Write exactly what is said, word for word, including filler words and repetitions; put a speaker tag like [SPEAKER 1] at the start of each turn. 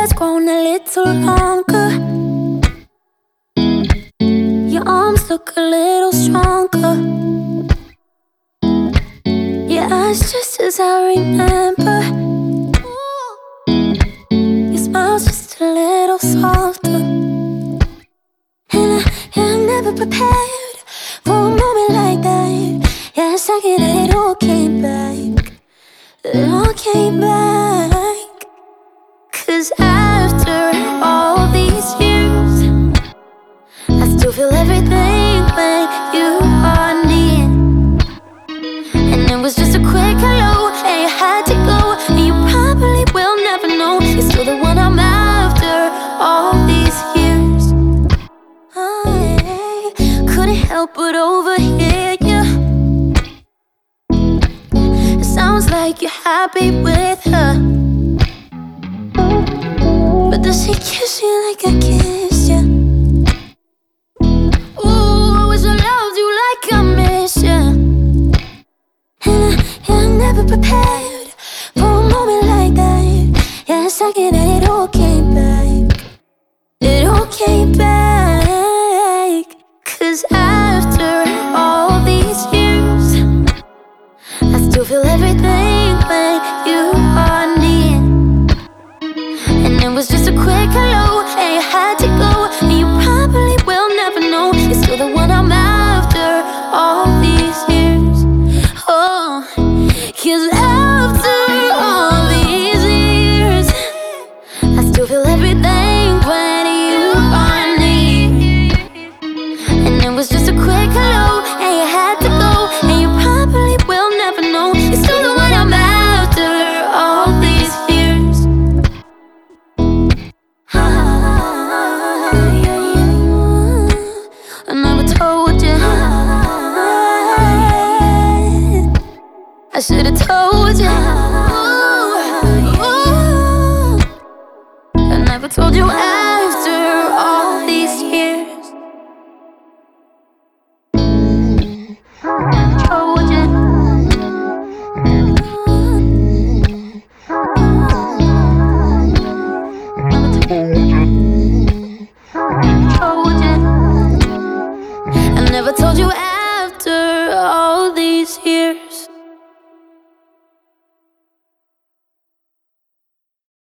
[SPEAKER 1] has grown a little longer. Your arms look a little stronger. Your eyes just as I remember. Your smile's just a little softer. And I, yeah, I'm never prepared for a moment like that. Yeah, a second and it all came back. It all came back. Cause after all these years, I still feel everything when you are near. And it was just a quick hello, and you had to go. And you probably will never know you're still the one I'm after all these years. I couldn't help but overhear you. It sounds like you're happy with her, but does she kiss you like I kissed you? Ooh, I wish I loved you like I miss you. And I, yeah, I'm never prepared for a moment like that. Yeah, a second and it all came back. It all came back. Cause after all these years, I still feel everything when you are near. And it was just a quick hello, and you had to go. And you probably will never know you're still the one I'm after all these years. Oh, cause after all these years, I still feel everything when you are near. And it was just a quick hello, and you had to go. And you probably will never know you're still the one I'm after all these years. I never told you. I should've told you. I never told you.